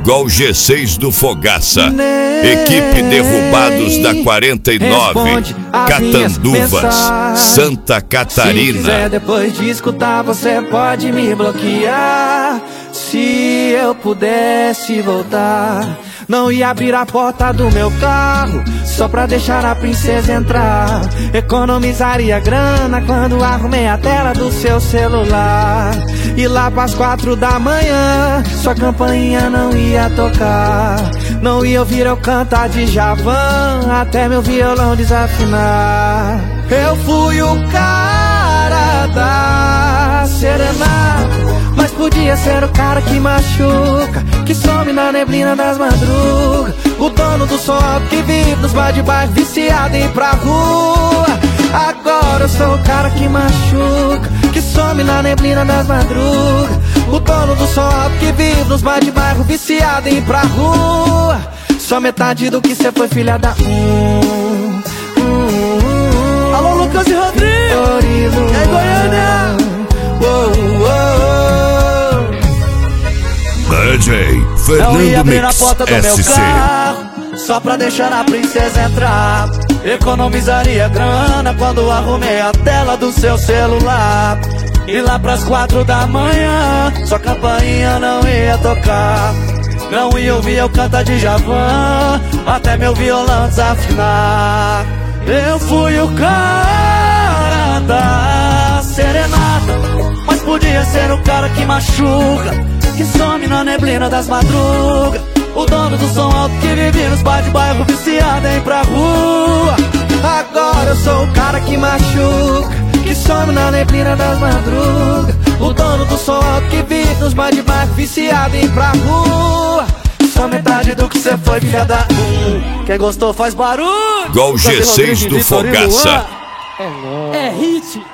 Igual G6 do Fogaça. Equipe Derrubados da 49, Catanduvas, Santa Catarina. Se quiser depois de escutar, você pode me bloquear. Se eu pudesse voltar, não ia abrir a porta do meu carro só pra deixar a princesa entrar. Economizaria grana quando arrumei a tela do seu celular. E lá pras 4 da manhã, sua campainha não ia tocar. Não ia ouvir eu cantar de Javan, até meu violão desafinar. Eu fui o cara da serenata, mas podia ser o cara que machuca, que some na neblina das madrugas. O dono do som alto que vive nos bar de bairro, viciado em ir pra rua. Agora eu sou o cara que machuca, que some na neblina das madrugas. O dono do som alto que vive nos bar de bairro, viciado em ir pra rua. Só metade do que cê foi, filha da Alô, Lucas e Rodrigo, é Goiânia. DJ Não ia Fernando abrir a Mix porta do meu SC. carro só pra deixar a princesa entrar. Economizaria grana quando arrumei a tela do seu celular. E lá pras 4 da manhã, sua campainha não ia tocar. Não ia ouvir eu cantar de Javan, até meu violão desafinar. Eu fui o cara da serenata, mas podia ser o cara que machuca, que some na neblina das madrugas. O dono do som alto que vive nos bar de bairro, viciado em ir pra rua. Agora eu sou o cara que machuca, que some na neblina das madrugas. O dono do som alto que vive nos bar de bairro, viciado em ir pra rua. Só metade do que cê foi, filha da Quem gostou faz barulho. Igual G6 do Fogaça. É hit.